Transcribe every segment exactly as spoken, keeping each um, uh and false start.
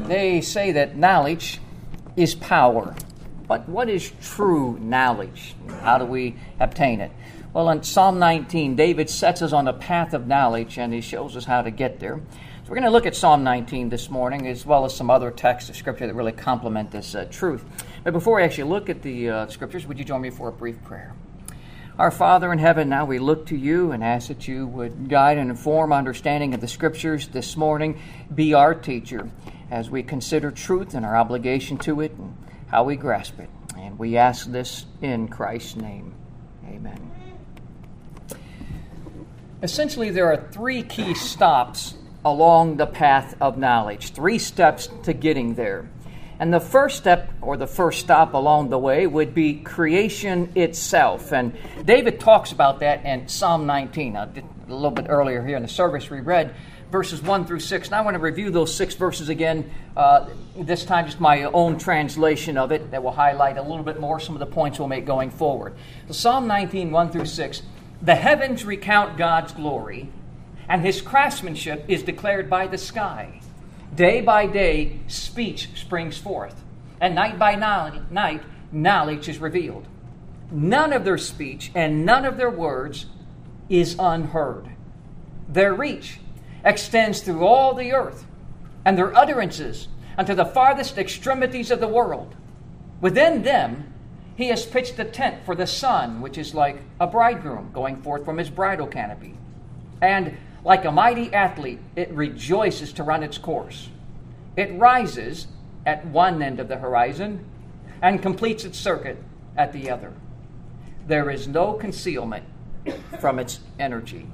they say that knowledge is power. But what is true knowledge? How do we obtain it? Well, in Psalm nineteen, David sets us on a path of knowledge, and he shows us how to get there. So we're going to look at Psalm nineteen this morning, as well as some other texts of Scripture that really complement this uh, truth. But before we actually look at the uh, Scriptures, would you join me for a brief prayer? Our Father in heaven, now we look to you and ask that you would guide and inform our understanding of the Scriptures this morning. Be our teacher as we consider truth and our obligation to it and how we grasp it. And we ask this in Christ's name. Amen. Essentially, there are three key stops along the path of knowledge, three steps to getting there. And the first step, or the first stop along the way, would be creation itself. And David talks about that in Psalm nineteen. I did a little bit earlier here in the service, we read verses one through six. And I want to review those six verses again, uh, this time just my own translation of it that will highlight a little bit more some of the points we'll make going forward. So Psalm nineteen, one through six. The heavens recount God's glory, and his craftsmanship is declared by the sky. Day by day, speech springs forth, and night by night, knowledge is revealed. None of their speech and none of their words is unheard. Their reach extends through all the earth, and their utterances unto the farthest extremities of the world. Within them, he has pitched a tent for the sun, which is like a bridegroom going forth from his bridal canopy. And like a mighty athlete, it rejoices to run its course. It rises at one end of the horizon and completes its circuit at the other. There is no concealment from its energy.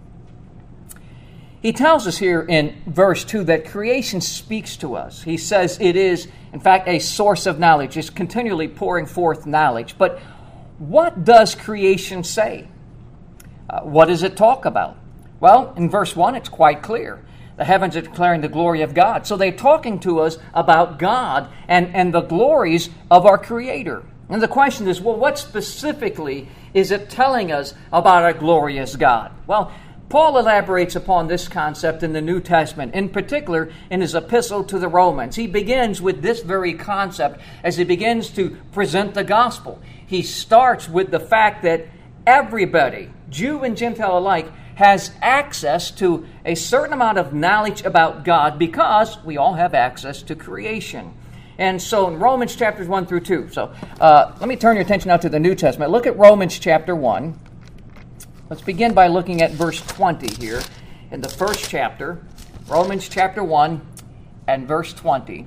He tells us here in verse two that creation speaks to us. He says it is, in fact, a source of knowledge. It's continually pouring forth knowledge. But what does creation say? Uh, what does it talk about? Well, in verse one, it's quite clear. The heavens are declaring the glory of God. So they're talking to us about God and, and the glories of our Creator. And the question is, well, what specifically is it telling us about our glorious God? Well, Paul elaborates upon this concept in the New Testament, in particular in his epistle to the Romans. He begins with this very concept as he begins to present the gospel. He starts with the fact that everybody, Jew and Gentile alike, has access to a certain amount of knowledge about God because we all have access to creation. And so in Romans chapters one through two, so uh, let me turn your attention now to the New Testament. Look at Romans chapter one. Let's begin by looking at verse twenty here in the first chapter, Romans chapter one and verse twenty.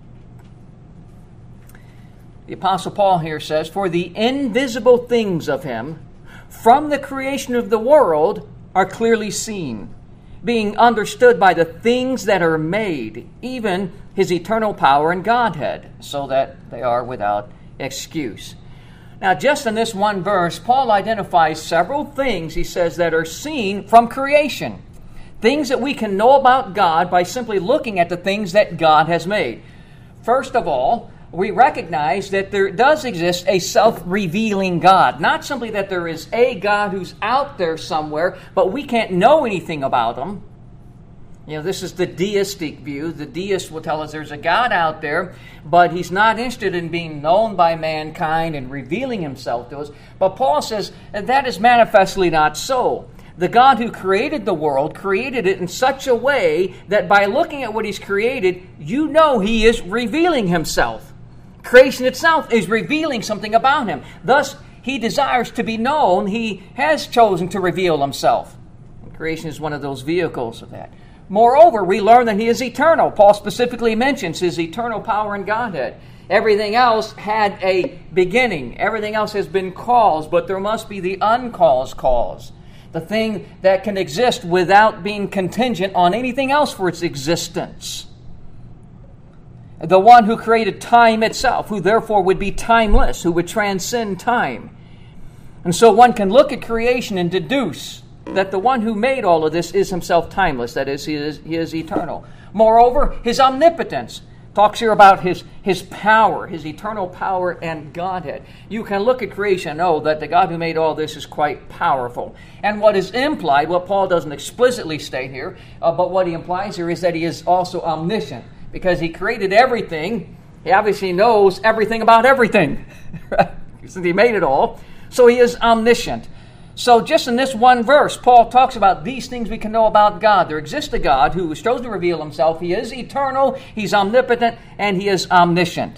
The Apostle Paul here says, "For the invisible things of him from the creation of the world are clearly seen, being understood by the things that are made, even his eternal power and Godhead, so that they are without excuse." Now, just in this one verse, Paul identifies several things, he says, that are seen from creation. Things that we can know about God by simply looking at the things that God has made. First of all, we recognize that there does exist a self-revealing God. Not simply that there is a God who's out there somewhere, but we can't know anything about him. You know, this is the deistic view. The deist will tell us there's a God out there, but he's not interested in being known by mankind and revealing himself to us. But Paul says that, that is manifestly not so. The God who created the world created it in such a way that by looking at what he's created, you know he is revealing himself. Creation itself is revealing something about him. Thus, he desires to be known. He has chosen to reveal himself. And creation is one of those vehicles of that. Moreover, we learn that he is eternal. Paul specifically mentions his eternal power and Godhead. Everything else had a beginning. Everything else has been caused, but there must be the uncaused cause. The thing that can exist without being contingent on anything else for its existence. The one who created time itself, who therefore would be timeless, who would transcend time. And so one can look at creation and deduce that the one who made all of this is himself timeless. That is, he is, he is eternal. Moreover, his omnipotence talks here about his, his power, his eternal power and Godhead. You can look at creation and know that the God who made all this is quite powerful. And what is implied, what Paul doesn't explicitly state here, uh, but what he implies here is that he is also omniscient. because he created everything. He obviously knows everything about everything. Since he made it all. So he is omniscient. So just in this one verse, Paul talks about these things we can know about God. There exists a God who has chosen to reveal himself. He is eternal, he's omnipotent, and he is omniscient.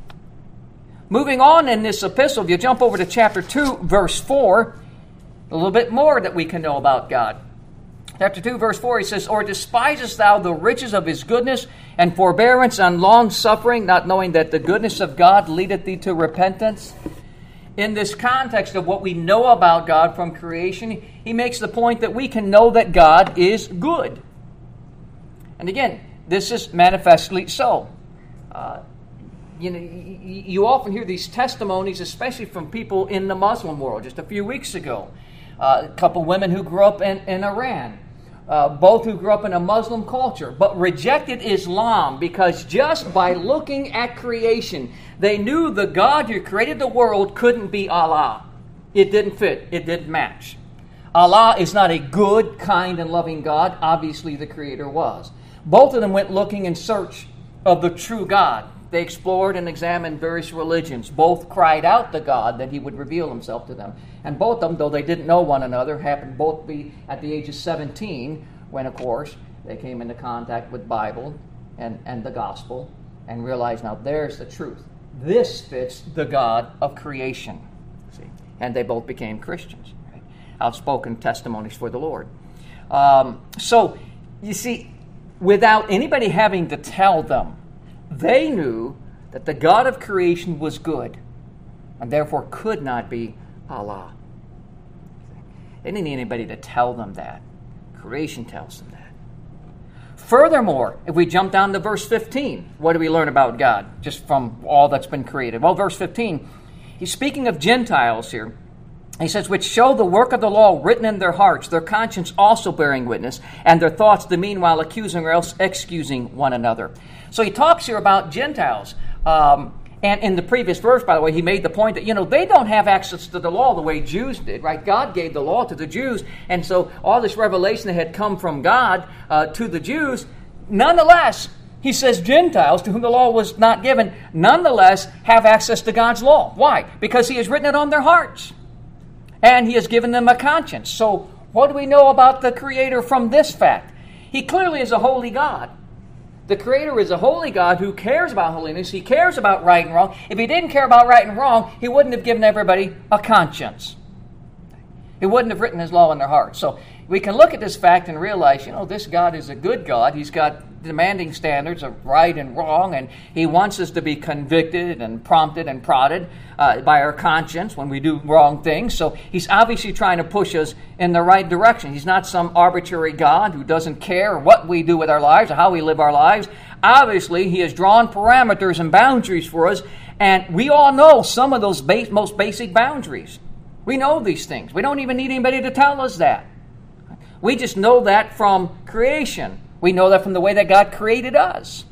Moving on in this epistle, if you jump over to chapter two, verse four, a little bit more that we can know about God. Chapter two, verse four, he says, Or despisest thou the riches of his goodness and forbearance and long-suffering, not knowing that the goodness of God leadeth thee to repentance? In this context of what we know about God from creation, he makes the point that we can know that God is good. And again, this is manifestly so. Uh, you know, you often hear these testimonies, especially from people in the Muslim world. Just a few weeks ago, uh, a couple women who grew up in, in Iran, uh, both who grew up in a Muslim culture, but rejected Islam because just by looking at creation, they knew the God who created the world couldn't be Allah. It didn't fit. It didn't match. Allah is not a good, kind, and loving God. Obviously, the Creator was. Both of them went looking in search of the true God. They explored and examined various religions. Both cried out to God that he would reveal himself to them. And both of them, though they didn't know one another, happened both to be at the age of seventeen, when, of course, they came into contact with Bible and, and the gospel and realized, now there's the truth. This fits the God of creation. See? And they both became Christians. Right? Outspoken testimonies for the Lord. Um, so, you see, without anybody having to tell them, they knew that the God of creation was good and therefore could not be Allah. They didn't need anybody to tell them that. Creation tells them that. Furthermore, if we jump down to verse fifteen, what do we learn about God just from all that's been created? Well, verse fifteen, he's speaking of Gentiles here. He says, which show the work of the law written in their hearts, their conscience also bearing witness, and their thoughts the meanwhile accusing or else excusing one another. So he talks here about Gentiles. Um, and in the previous verse, by the way, he made the point that, you know, they don't have access to the law the way Jews did, right? God gave the law to the Jews. And so all this revelation that had come from God uh, to the Jews, nonetheless, he says Gentiles, to whom the law was not given, nonetheless have access to God's law. Why? Because he has written it on their hearts. And he has given them a conscience. So what do we know about the Creator from this fact? He clearly is a holy God. The Creator is a holy God who cares about holiness. He cares about right and wrong. If he didn't care about right and wrong, he wouldn't have given everybody a conscience. He wouldn't have written his law in their hearts. So we can look at this fact and realize, you know, this God is a good God. He's got demanding standards of right and wrong, and he wants us to be convicted and prompted and prodded uh, by our conscience when we do wrong things. So he's obviously trying to push us in the right direction. He's not some arbitrary God who doesn't care what we do with our lives or how we live our lives. Obviously, he has drawn parameters and boundaries for us, and we all know some of those base, most basic boundaries. We know these things. We don't even need anybody to tell us that. We just know that from creation. We know that from the way that God created us.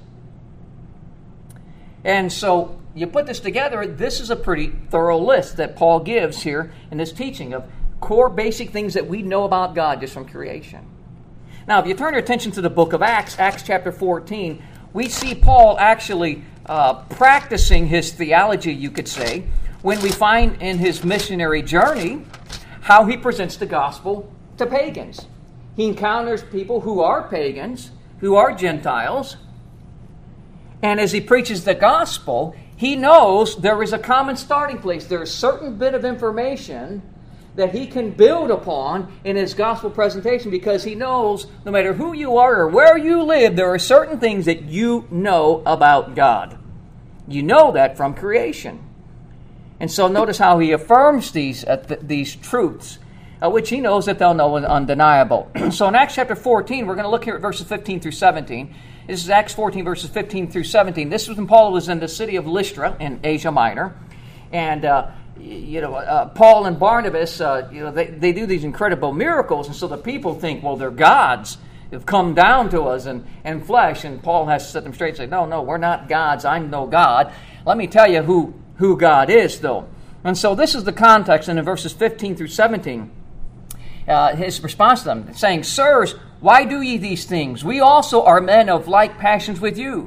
And so you put this together, this is a pretty thorough list that Paul gives here in this teaching of core basic things that we know about God just from creation. Now, if you turn your attention to the book of Acts, Acts chapter fourteen, we see Paul actually uh, practicing his theology, you could say, when we find in his missionary journey how he presents the gospel to pagans. He encounters people who are pagans, who are Gentiles, and as he preaches the gospel, he knows there is a common starting place. There is a certain bit of information that he can build upon in his gospel presentation because he knows no matter who you are or where you live, there are certain things that you know about God. You know that from creation. And so notice how he affirms these, uh, th- these truths, uh, which he knows that they'll know is undeniable. So in Acts chapter fourteen, we're going to look here at verses fifteen through seventeen. This is Acts fourteen, verses fifteen through seventeen. This was when Paul was in the city of Lystra in Asia Minor. And, uh, you know, uh, Paul and Barnabas, uh, you know, they, they do these incredible miracles. And so the people think, well, they're gods. Have come down to us in, in flesh. And Paul has to set them straight and say, no, no, we're not gods. I'm no God. Let me tell you who, who God is, though. And so this is the context, and in verses fifteen through seventeen, uh, his response to them, saying, Sirs, why do ye these things? We also are men of like passions with you.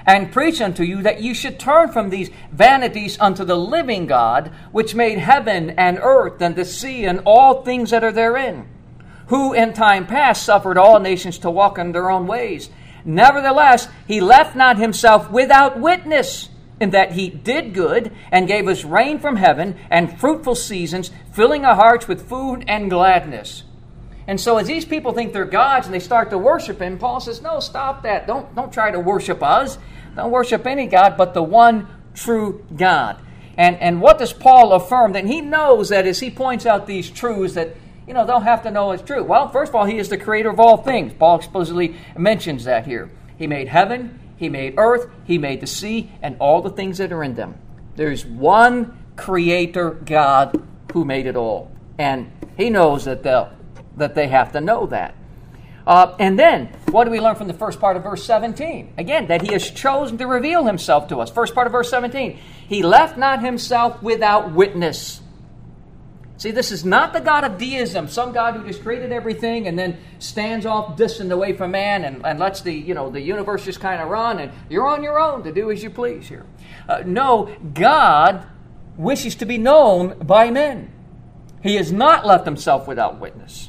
and preach unto you that you should turn from these vanities unto the living God, which made heaven and earth and the sea and all things that are therein, who in time past suffered all nations to walk in their own ways. Nevertheless, he left not himself without witness, in that he did good and gave us rain from heaven and fruitful seasons, filling our hearts with food and gladness. And so as these people think they're gods and they start to worship him, Paul says, no, stop that. Don't, don't try to worship us. Don't worship any God but the one true God. And, and what does Paul affirm? That he knows that as he points out these truths that, you know, they'll have to know it's true. Well, first of all, he is the creator of all things. Paul explicitly mentions that here. He made heaven, he made earth, he made the sea, and all the things that are in them. There's one creator God who made it all. And he knows that they'll that they have to know that. Uh, and then, what do we learn from the first part of verse seventeen? Again, that he has chosen to reveal himself to us. First part of verse seventeen. He left not himself without witness. See, this is not the God of deism, some God who just created everything and then stands off distant away from man and, and lets the, you know, the universe just kind of run and you're on your own to do as you please here. Uh, no, God wishes to be known by men. He has not left himself without witness.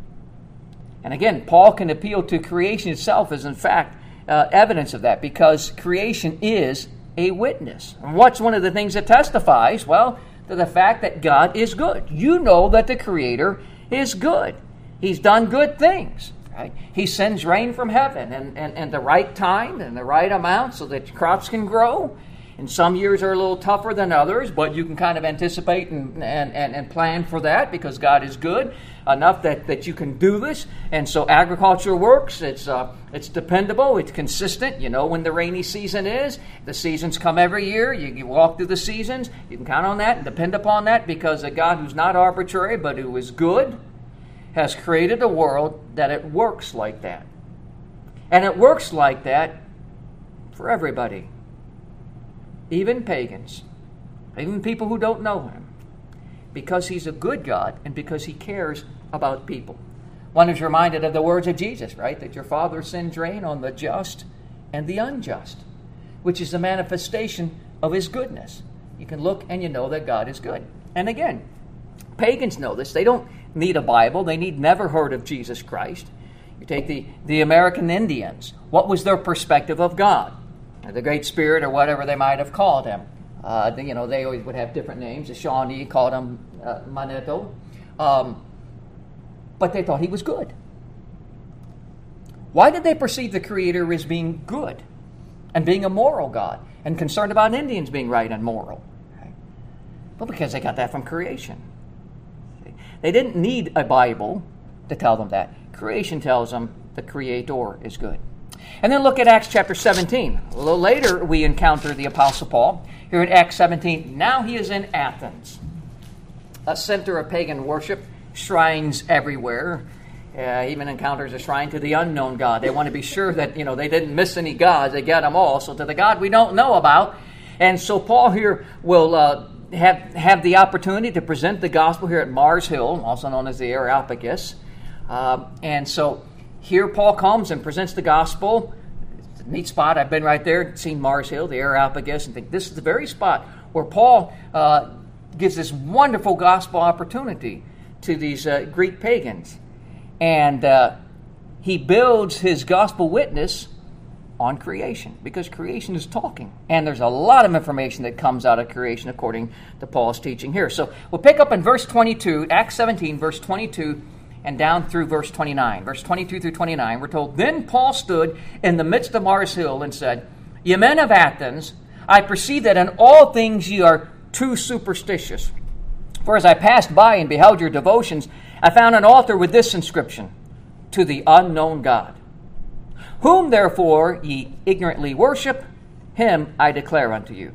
And again, Paul can appeal to creation itself as, in fact, uh, evidence of that, because creation is a witness. And what's one of the things that testifies? Well, to the fact that God is good. You know that the Creator is good. He's done good things. Right? He sends rain from heaven and, and, and the right time and the right amount so that crops can grow. And some years are a little tougher than others, but you can kind of anticipate and, and, and, and plan for that because God is good enough that, that you can do this. And so agriculture works. It's uh, it's dependable. It's consistent. You know when the rainy season is. The seasons come every year. You, you walk through the seasons. You can count on that and depend upon that because a God who's not arbitrary but who is good has created a world that it works like that. And it works like that for everybody. Even pagans, even people who don't know him, because he's a good God and because he cares about people. One is reminded of the words of Jesus, right? That your Father sends rain on the just and the unjust, which is a manifestation of his goodness. You can look and you know that God is good. And again, pagans know this. They don't need a Bible. They need never heard of Jesus Christ. You take the, the American Indians. What was their perspective of God? The Great Spirit, or whatever they might have called him. Uh, you know, they always would have different names. The Shawnee called him uh, Manetho. Um, but they thought he was good. Why did they perceive the Creator as being good and being a moral God and concerned about Indians being right and moral? Okay. Well, because they got that from creation. They didn't need a Bible to tell them that. Creation tells them the Creator is good. And then look at Acts chapter seventeen. A little later, we encounter the Apostle Paul. Here in Acts seventeen, now he is in Athens, a center of pagan worship, shrines everywhere. Uh, even encounters a shrine to the unknown God. They want to be sure that, you know, they didn't miss any gods. They got them all. So to the God we don't know about. And so Paul here will uh, have, have the opportunity to present the gospel here at Mars Hill, also known as the Areopagus. Uh, and so here Paul comes and presents the gospel. It's a neat spot. I've been right there, seen Mars Hill, the Areopagus, and think this is the very spot where Paul uh, gives this wonderful gospel opportunity to these uh, Greek pagans. And uh, he builds his gospel witness on creation, because creation is talking. And there's a lot of information that comes out of creation according to Paul's teaching here. So we'll pick up in verse twenty-two, Acts seventeen, verse twenty-two, and down through verse twenty-nine. Verse twenty-two through twenty-nine, we're told, Then Paul stood in the midst of Mars Hill and said, Ye men of Athens, I perceive that in all things ye are too superstitious. For as I passed by and beheld your devotions, I found an altar with this inscription, To the unknown God. Whom therefore ye ignorantly worship, him I declare unto you.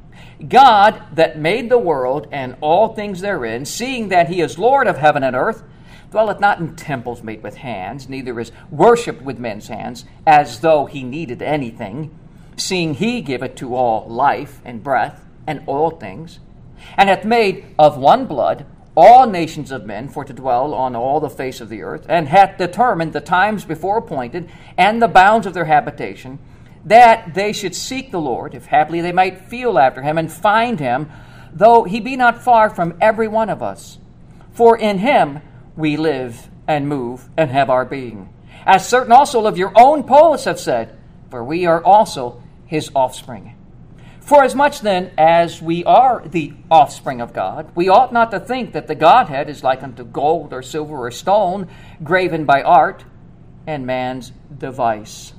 God that made the world and all things therein, seeing that he is Lord of heaven and earth, dwelleth not in temples made with hands, neither is worshipped with men's hands, as though he needed anything, seeing he giveth to all life and breath and all things, and hath made of one blood all nations of men for to dwell on all the face of the earth, and hath determined the times before appointed, and the bounds of their habitation, that they should seek the Lord, if haply they might feel after him and find him, though he be not far from every one of us. For in him we live and move and have our being. As certain also of your own poets have said, for we are also his offspring. For as much then as we are the offspring of God, we ought not to think that the Godhead is like unto gold or silver or stone, graven by art and man's device.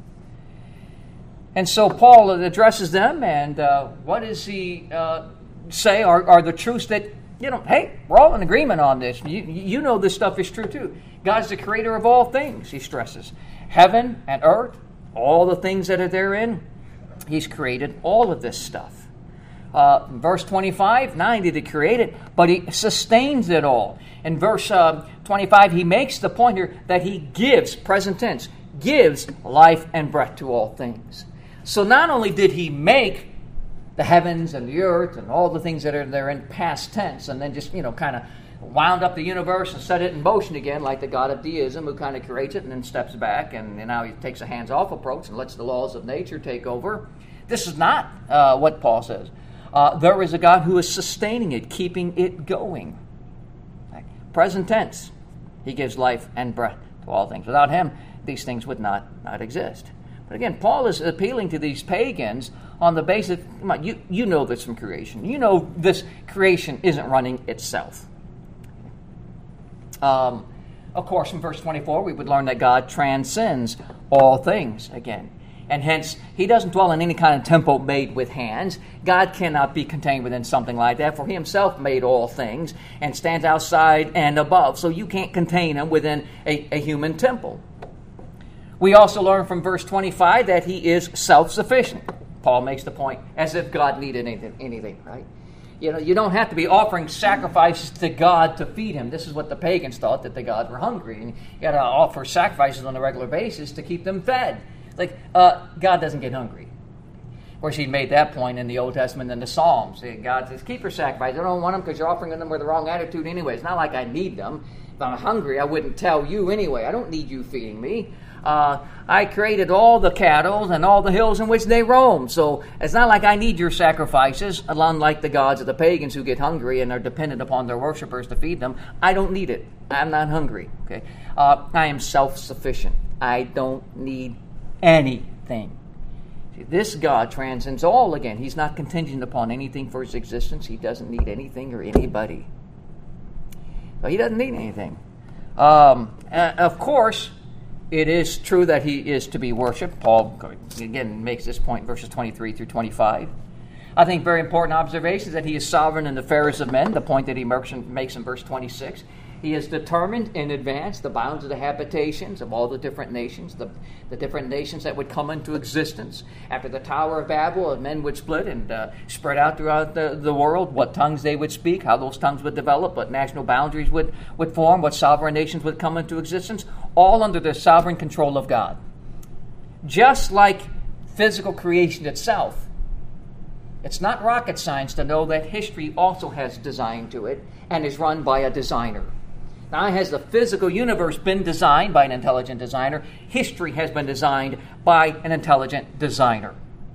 And so Paul addresses them, and uh, what does he uh, say are, are the truths that, you know, hey, we're all in agreement on this. You, you know this stuff is true too. God's the creator of all things, he stresses. Heaven and earth, all the things that are therein, he's created all of this stuff. Uh, verse twenty-five, not only did he create it, but he sustains it all. In verse uh, twenty-five, he makes the point here that he gives, present tense, gives life and breath to all things. So not only did he make the heavens and the earth and all the things that are there in past tense, and then just, you know, kind of wound up the universe and set it in motion again, like the God of deism who kind of creates it and then steps back, and, and now he takes a hands-off approach and lets the laws of nature take over. This is not uh, what Paul says. Uh, there is a God who is sustaining it, keeping it going. Right? Present tense. He gives life and breath to all things. Without him, these things would not, not exist. But again, Paul is appealing to these pagans on the basis, come on, you, you know this from creation. You know this creation isn't running itself. Um, of course, in verse twenty-four, we would learn that God transcends all things again. And hence, he doesn't dwell in any kind of temple made with hands. God cannot be contained within something like that, for he himself made all things and stands outside and above. So you can't contain him within a, a human temple. We also learn from verse twenty-five that he is self-sufficient. Paul makes the point as if God needed anything, anything, right? You know, you don't have to be offering sacrifices to God to feed him. This is what the pagans thought, that the gods were hungry. And you got to offer sacrifices on a regular basis to keep them fed. Like, uh, God doesn't get hungry. Of course, he made that point in the Old Testament and the Psalms. God says, keep your sacrifices. I don't want them because you're offering them with the wrong attitude anyway. It's not like I need them. If I'm hungry, I wouldn't tell you anyway. I don't need you feeding me. Uh, I created all the cattle and all the hills in which they roam. So it's not like I need your sacrifices, unlike the gods of the pagans who get hungry and are dependent upon their worshipers to feed them. I don't need it. I'm not hungry. Okay, uh, I am self-sufficient. I don't need anything. See, this God transcends all again. He's not contingent upon anything for his existence. He doesn't need anything or anybody. So he doesn't need anything. Um, uh, of course, it is true that he is to be worshipped. Paul, again, makes this point in verses twenty-three through twenty-five. I think very important observation is that he is sovereign in the affairs of men, the point that he makes in verse twenty-six. He has determined in advance the bounds of the habitations of all the different nations, the, the different nations that would come into existence. After the Tower of Babel, men would split and uh, spread out throughout the, the world, what tongues they would speak, how those tongues would develop, what national boundaries would, would form, what sovereign nations would come into existence, all under the sovereign control of God. Just like physical creation itself, it's not rocket science to know that history also has design to it and is run by a designer. Now, has the physical universe been designed by an intelligent designer? History has been designed by an intelligent designer.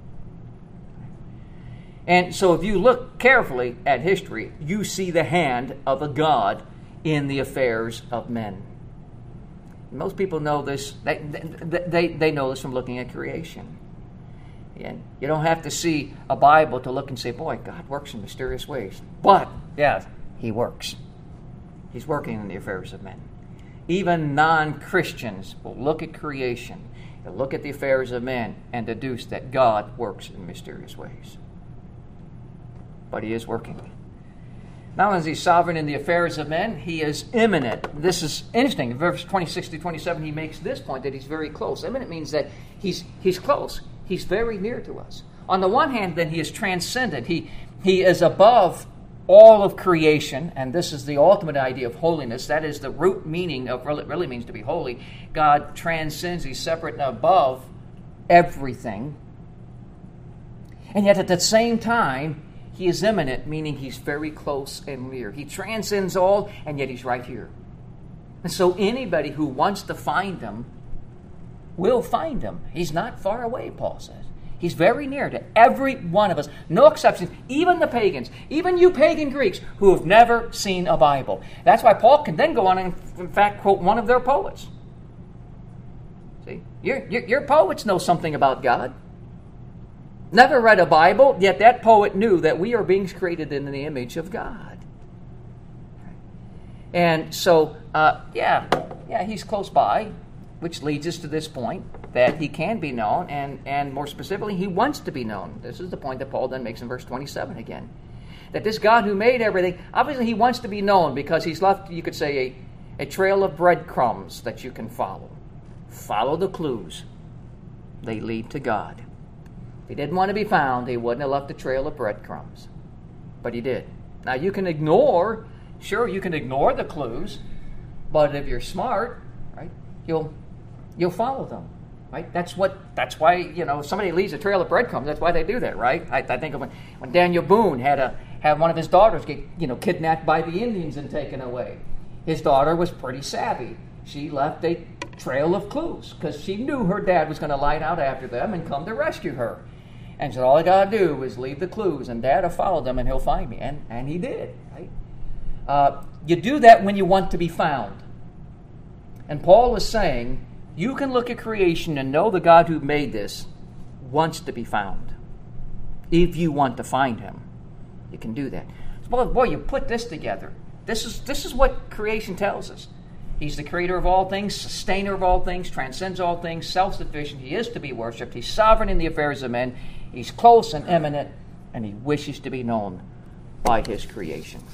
And so if you look carefully at history, you see the hand of a God in the affairs of men. Most people know this. They, they, they know this from looking at creation. And you don't have to see a Bible to look and say, boy, God works in mysterious ways. But, yeah, he works. He's working in the affairs of men. Even non-Christians will look at creation, they'll look at the affairs of men, and deduce that God works in mysterious ways. But he is working. Not only is he sovereign in the affairs of men, he is immanent. This is interesting. In verse twenty-six to twenty-seven, he makes this point that he's very close. Immanent means that he's he's close. He's very near to us. On the one hand, then, he is transcendent. He, he is above all of creation, and this is the ultimate idea of holiness. That is the root meaning of what it really means to be holy. God transcends. He's separate and above everything. And yet at the same time, he is immanent, meaning he's very close and near. He transcends all, and yet he's right here. And so anybody who wants to find him will find him. He's not far away, Paul says. He's very near to every one of us. No exceptions. Even the pagans. Even you pagan Greeks who have never seen a Bible. That's why Paul can then go on and, in fact, quote one of their poets. See? Your, your, your poets know something about God. Never read a Bible, yet that poet knew that we are beings created in the image of God. And so, uh, yeah, yeah, he's close by, which leads us to this point, that he can be known, and, and more specifically, he wants to be known. This is the point that Paul then makes in verse twenty-seven again. That this God who made everything, obviously he wants to be known because he's left, you could say, a, a trail of breadcrumbs that you can follow. Follow the clues. They lead to God. If he didn't want to be found, he wouldn't have left a trail of breadcrumbs. But he did. Now you can ignore, sure, you can ignore the clues, but if you're smart, right, you'll you'll follow them. Right? That's what. That's why, you know, if somebody leaves a trail of breadcrumbs, that's why they do that, right? I, I think of when, when Daniel Boone had a had one of his daughters get, you know, kidnapped by the Indians and taken away. His daughter was pretty savvy. She left a trail of clues because she knew her dad was going to light out after them and come to rescue her. And said, all I got to do is leave the clues, and Dad will follow them, and he'll find me. And and he did. Right? Uh, you do that when you want to be found. And Paul is saying, you can look at creation and know the God who made this wants to be found. If you want to find him, you can do that. Boy, boy, you put this together. This is this is what creation tells us. He's the creator of all things, sustainer of all things, transcends all things, self-sufficient. He is to be worshipped. He's sovereign in the affairs of men. He's close and imminent, and he wishes to be known by his creation.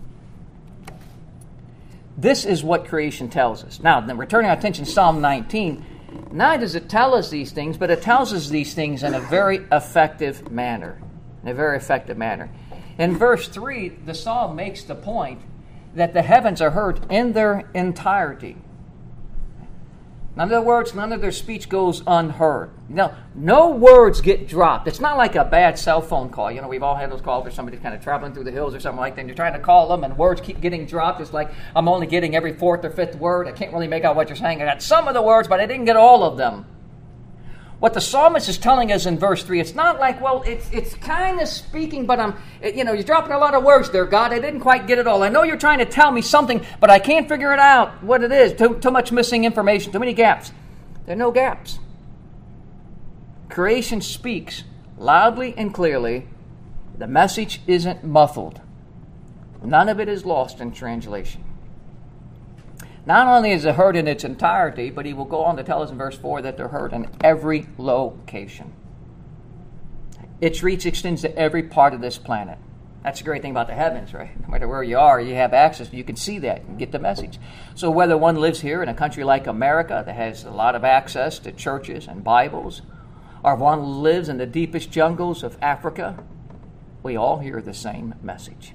This is what creation tells us. Now, then returning our attention to Psalm nineteen, not does it tell us these things, but it tells us these things in a very effective manner. In a very effective manner. In verse three, the psalm makes the point that the heavens are heard in their entirety. None of their words, none of their speech goes unheard. No, no words get dropped. It's not like a bad cell phone call. You know, we've all had those calls where somebody's kind of traveling through the hills or something like that, and you're trying to call them, and words keep getting dropped. It's like, I'm only getting every fourth or fifth word. I can't really make out what you're saying. I got some of the words, but I didn't get all of them. What the psalmist is telling us in verse three, it's not like, well, it's it's kind of speaking, but I'm, you know, you're dropping a lot of words there, God. I didn't quite get it all. I know you're trying to tell me something, but I can't figure it out, what it is. Too, too much missing information, too many gaps. There are no gaps. Creation speaks loudly and clearly. The message isn't muffled. None of it is lost in translation. Not only is it heard in its entirety, but he will go on to tell us in verse four that they're heard in every location. Its reach extends to every part of this planet. That's the great thing about the heavens, right? No matter where you are, you have access. You can see that and get the message. So whether one lives here in a country like America that has a lot of access to churches and Bibles, or if one lives in the deepest jungles of Africa, we all hear the same message.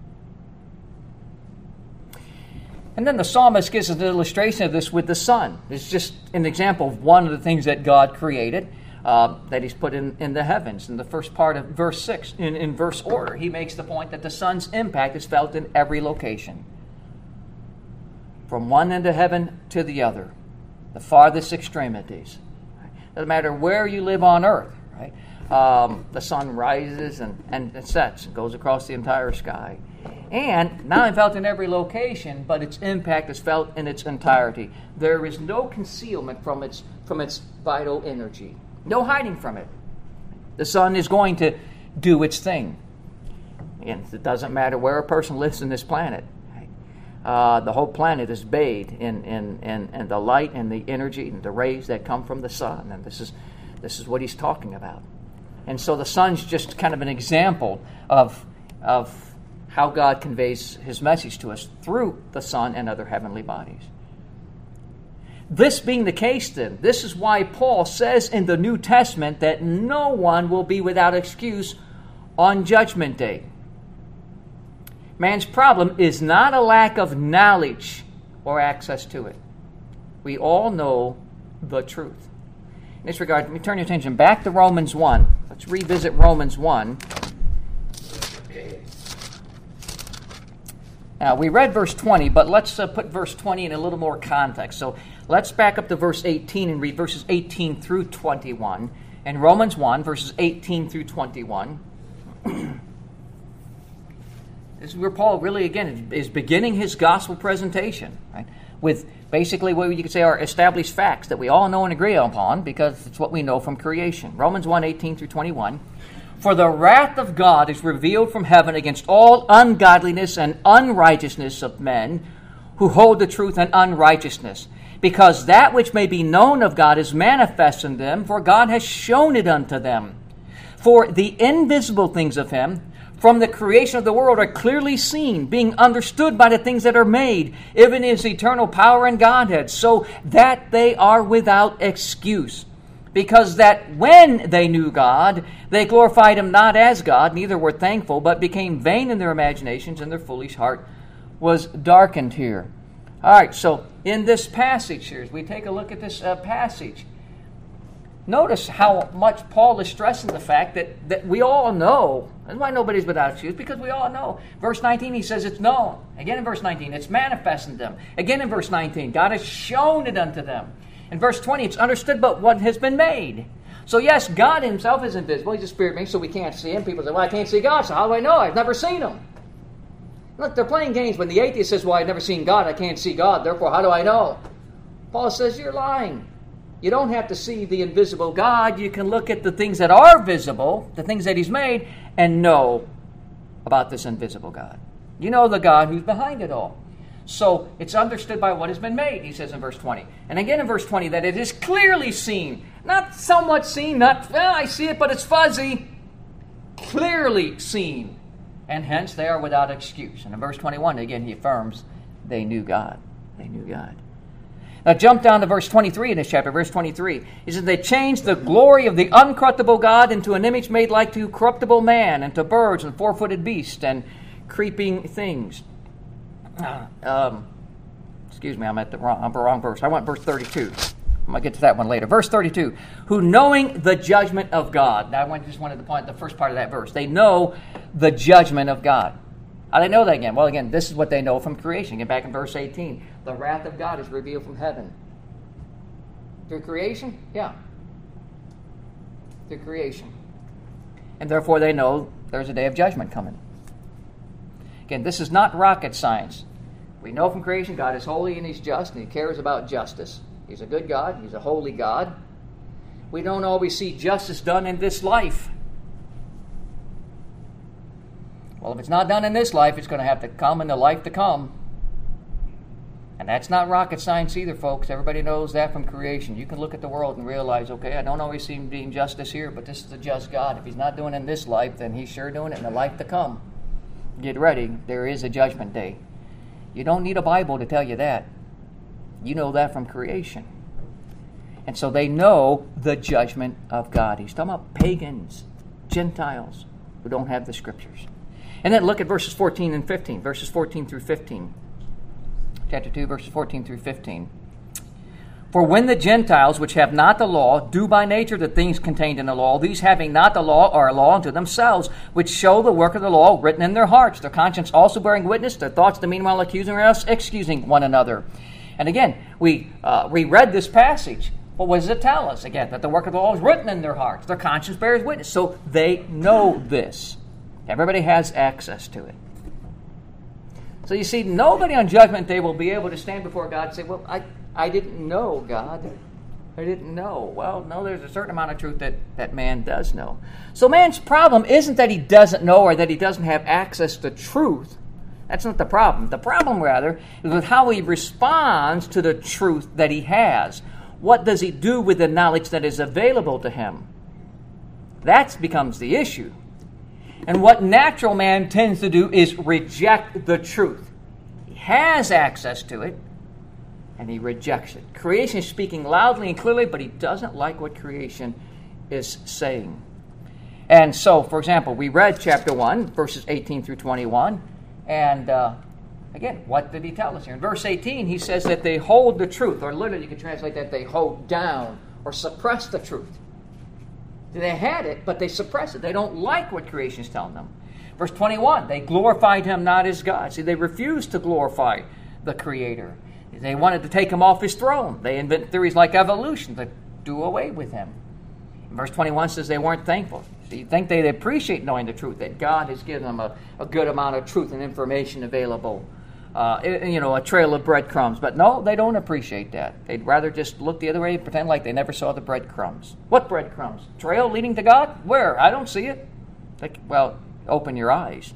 And then the psalmist gives us an illustration of this with the sun. It's just an example of one of the things that God created, uh, that he's put in, in the heavens. In the first part of verse six, in, in verse order, he makes the point that the sun's impact is felt in every location. From one end of heaven to the other, the farthest extremities. Doesn't matter where you live on earth, right? Um, the sun rises and, and sets and goes across the entire sky. And not only felt in every location, but its impact is felt in its entirety. There is no concealment from its from its vital energy. No hiding from it. The sun is going to do its thing. And it doesn't matter where a person lives in this planet. Right? Uh, the whole planet is bathed in, in, in, in the light and the energy and the rays that come from the sun. And this is this is what he's talking about. And so the sun's just kind of an example of of how God conveys his message to us through the sun and other heavenly bodies. This being the case, then, this is why Paul says in the New Testament that no one will be without excuse on Judgment Day. Man's problem is not a lack of knowledge or access to it. We all know the truth. In this regard, let me turn your attention back to Romans one. Let's revisit Romans one. Now, we read verse twenty, but let's uh, put verse twenty in a little more context. So Let's back up to verse eighteen and read verses eighteen through twenty-one. In Romans one, verses eighteen through twenty-one. This is where Paul really, again, is beginning his gospel presentation, right? With basically what you could say are established facts that we all know and agree upon because it's what we know from creation. Romans one, eighteen through twenty-one. For the wrath of God is revealed from heaven against all ungodliness and unrighteousness of men who hold the truth in unrighteousness, because that which may be known of God is manifest in them, for God has shown it unto them. For the invisible things of him from the creation of the world are clearly seen, being understood by the things that are made, even his eternal power and Godhead, so that they are without excuse. Because that when they knew God, they glorified him not as God, neither were thankful, but became vain in their imaginations, and their foolish heart was darkened here. All right, so in this passage here, as we take a look at this uh, passage, notice how much Paul is stressing the fact that, that we all know. That's why nobody's without excuse, because we all know. Verse nineteen, he says it's known. Again in verse nineteen, it's manifest in them. Again in verse nineteen, God has shown it unto them. In verse twenty, it's understood but what has been made. So yes, God himself is invisible. He's a spirit being, so we can't see him. People say, well, I can't see God, so how do I know? I've never seen him. Look, they're playing games. When the atheist says, well, I've never seen God, I can't see God, therefore how do I know? Paul says, you're lying. You don't have to see the invisible God. You can look at the things that are visible, the things that he's made, and know about this invisible God. You know the God who's behind it all. So it's understood by what has been made, he says in verse twenty. And again in verse twenty, that it is clearly seen. Not somewhat seen, not, well, I see it, but it's fuzzy. Clearly seen. And hence they are without excuse. And in verse twenty-one, again, he affirms they knew God. They knew God. Now jump down to verse twenty-three in this chapter, verse twenty-three. He says, they changed the glory of the uncorruptible God into an image made like to corruptible man, and to birds and four-footed beasts and creeping things. Um, excuse me, I'm at the wrong, I'm the wrong verse. I want verse thirty-two. I'm going to get to that one later. Verse thirty-two. Who knowing the judgment of God. Now I just wanted to point the first part of that verse. They know the judgment of God. How do they know that again? Well, again, this is what they know from creation. Get back in verse eighteen. The wrath of God is revealed from heaven. Through creation? Yeah. Through creation. And therefore they know there's a day of judgment coming. Again, this is not rocket science. We know from creation God is holy and he's just and he cares about justice. He's a good God. He's a holy God. We don't always see justice done in this life. Well, if it's not done in this life, it's going to have to come in the life to come. And that's not rocket science either, folks. Everybody knows that from creation. You can look at the world and realize, okay, I don't always see him doing justice here, but this is a just God. If he's not doing it in this life, then he's sure doing it in the life to come. Get ready. There is a judgment day. You don't need a Bible to tell you that. You know that from creation. And so they know the judgment of God. He's talking about pagans, Gentiles, who don't have the Scriptures. And then look at verses fourteen and fifteen. Verses fourteen through fifteen. Chapter two, verses fourteen through fifteen. For when the Gentiles, which have not the law, do by nature the things contained in the law, these having not the law are a law unto themselves, which show the work of the law written in their hearts, their conscience also bearing witness, their thoughts the meanwhile accusing or else excusing one another. And again, we uh, we read this passage. Well, what does it tell us? Again, that the work of the law is written in their hearts, their conscience bears witness. So they know this. Everybody has access to it. So you see, nobody on Judgment Day will be able to stand before God and say, well, I, I didn't know, God. I didn't know. Well, no, there's a certain amount of truth that, that man does know. So man's problem isn't that he doesn't know or that he doesn't have access to truth. That's not the problem. The problem, rather, is with how he responds to the truth that he has. What does he do with the knowledge that is available to him? That becomes the issue. And what natural man tends to do is reject the truth. He has access to it, and he rejects it. Creation is speaking loudly and clearly, but he doesn't like what creation is saying. And so, for example, we read chapter one, verses eighteen through twenty-one, and uh, again, what did he tell us here? In verse eighteen, he says that they hold the truth, or literally you could translate that they hold down or suppress the truth. They had it, but they suppress it. They don't like what creation is telling them. Verse twenty-one, they glorified him not as God. See, they refused to glorify the Creator. They wanted to take him off his throne. They invent theories like evolution to do away with him. Verse twenty-one says they weren't thankful. So you think they'd appreciate knowing the truth, that God has given them a, a good amount of truth and information available, uh, you know, a trail of breadcrumbs. But no, they don't appreciate that. They'd rather just look the other way and pretend like they never saw the breadcrumbs. What breadcrumbs? Trail leading to God? Where? I don't see it. Like, well, open your eyes.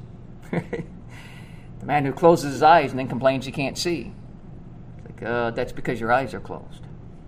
The man who closes his eyes and then complains he can't see. Like, uh, that's because your eyes are closed.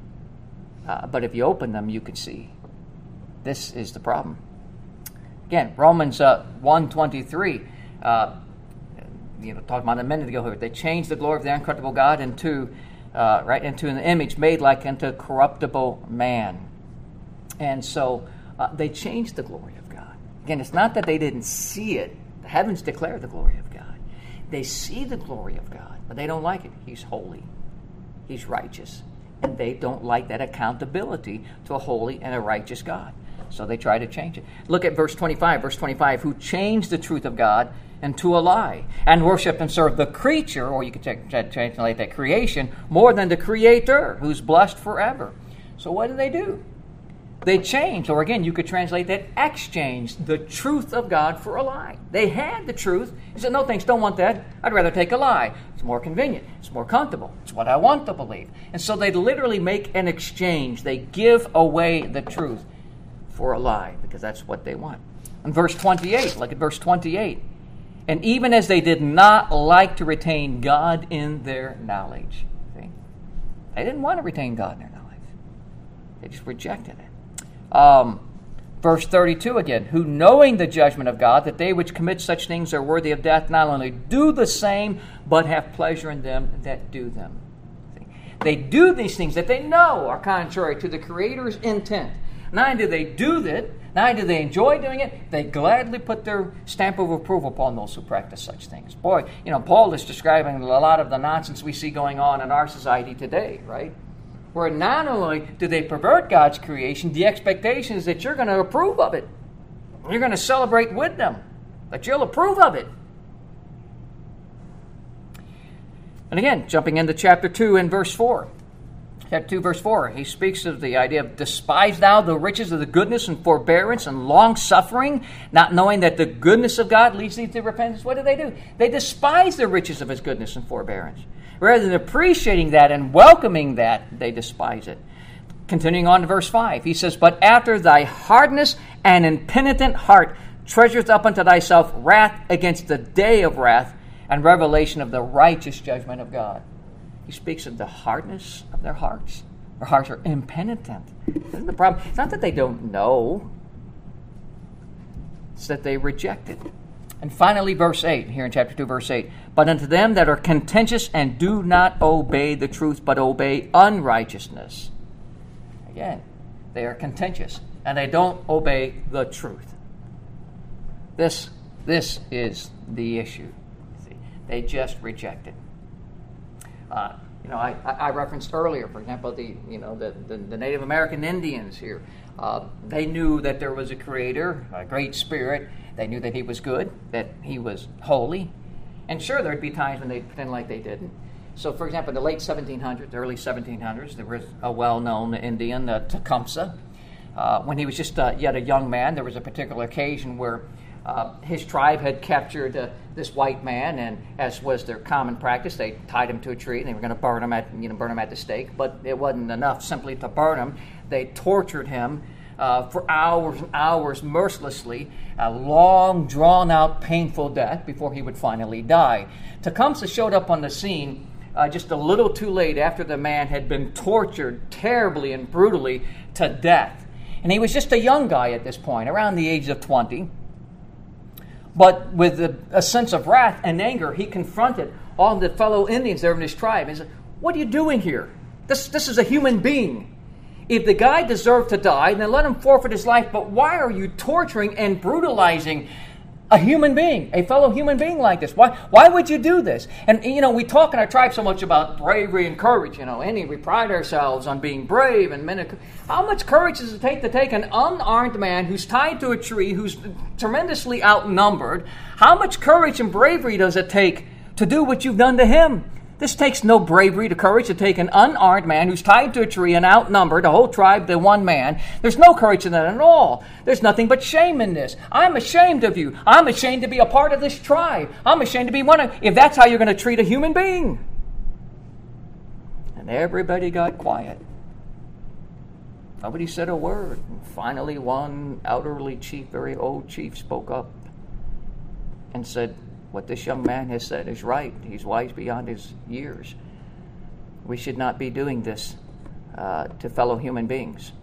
Uh, but if you open them, you can see. This is the problem. Again, Romans uh, one twenty-three, uh, you know, talking about a minute ago here, they changed the glory of the uncorruptible God into, uh, right, into an image made like unto corruptible man. And so uh, they changed the glory of God. Again, it's not that they didn't see it. The heavens declare the glory of God. They see the glory of God, but they don't like it. He's holy. He's righteous. And they don't like that accountability to a holy and a righteous God. So they try to change it. Look at verse twenty-five. Verse twenty-five, who changed the truth of God into a lie, and worship and serve the creature, or you could translate that creation, more than the Creator, who's blessed forever. So what do they do? They changed, or again, you could translate that exchanged the truth of God for a lie. They had the truth. He said, no thanks, don't want that. I'd rather take a lie. It's more convenient. It's more comfortable. It's what I want to believe. And so they literally make an exchange. They give away the truth for a lie, because that's what they want. In verse twenty-eight, look at verse twenty-eight. And even as they did not like to retain God in their knowledge. See? They didn't want to retain God in their knowledge. They just rejected it. Um, verse thirty-two again, who knowing the judgment of God, that they which commit such things are worthy of death, not only do the same, but have pleasure in them that do them. See? They do these things that they know are contrary to the Creator's intent. Not only do they do that, not only do they enjoy doing it, they gladly put their stamp of approval upon those who practice such things. Boy, you know, Paul is describing a lot of the nonsense we see going on in our society today, right? Where not only do they pervert God's creation, the expectation is that you're going to approve of it. You're going to celebrate with them, that you'll approve of it. And again, jumping into chapter two and verse four. Chapter two, verse four, he speaks of the idea of despise thou the riches of the goodness and forbearance and long-suffering, not knowing that the goodness of God leads thee to repentance. What do they do? They despise the riches of his goodness and forbearance. Rather than appreciating that and welcoming that, they despise it. Continuing on to verse five, he says, but after thy hardness and impenitent heart treasureth up unto thyself wrath against the day of wrath and revelation of the righteous judgment of God. He speaks of the hardness of their hearts. Their hearts are impenitent. Isn't the problem? It's not that they don't know. It's that they reject it. And finally, verse eight, here in chapter two, verse eight. But unto them that are contentious and do not obey the truth, but obey unrighteousness. Again, they are contentious, and they don't obey the truth. This, this is the issue. See, they just reject it. Uh, you know, I, I referenced earlier, for example, the you know the, the, the Native American Indians here. Uh, they knew that there was a Creator, a great Spirit. They knew that He was good, that He was holy. And sure, there'd be times when they'd pretend like they didn't. So, for example, in the late seventeen hundreds, early seventeen hundreds, there was a well-known Indian, uh, Tecumseh. Uh, when he was just uh, yet a young man, there was a particular occasion where Uh, his tribe had captured uh, this white man, and as was their common practice, they tied him to a tree and they were going to burn him at you know burn him at the stake. But it wasn't enough simply to burn him. They tortured him uh, for hours and hours mercilessly, a long, drawn-out, painful death before he would finally die. Tecumseh showed up on the scene uh, just a little too late after the man had been tortured terribly and brutally to death, and he was just a young guy at this point, around the age of twenty. But with a, a sense of wrath and anger, he confronted all the fellow Indians there in his tribe. He said, what are you doing here? This, this is a human being. If the guy deserved to die, then let him forfeit his life. But why are you torturing and brutalizing a human being, a fellow human being like this? Why, why would you do this? And, you know, we talk in our tribe so much about bravery and courage. You know, Andy, we pride ourselves on being brave. And men, how much courage does it take to take an unarmed man who's tied to a tree, who's tremendously outnumbered? How much courage and bravery does it take to do what you've done to him? This takes no bravery to courage to take an unarmed man who's tied to a tree and outnumbered, a whole tribe to one man. There's no courage in that at all. There's nothing but shame in this. I'm ashamed of you. I'm ashamed to be a part of this tribe. I'm ashamed to be one of, if that's how you're going to treat a human being. And everybody got quiet. Nobody said a word. And finally, one elderly chief, very old chief, spoke up and said, what this young man has said is right. He's wise beyond his years. We should not be doing this uh, to fellow human beings.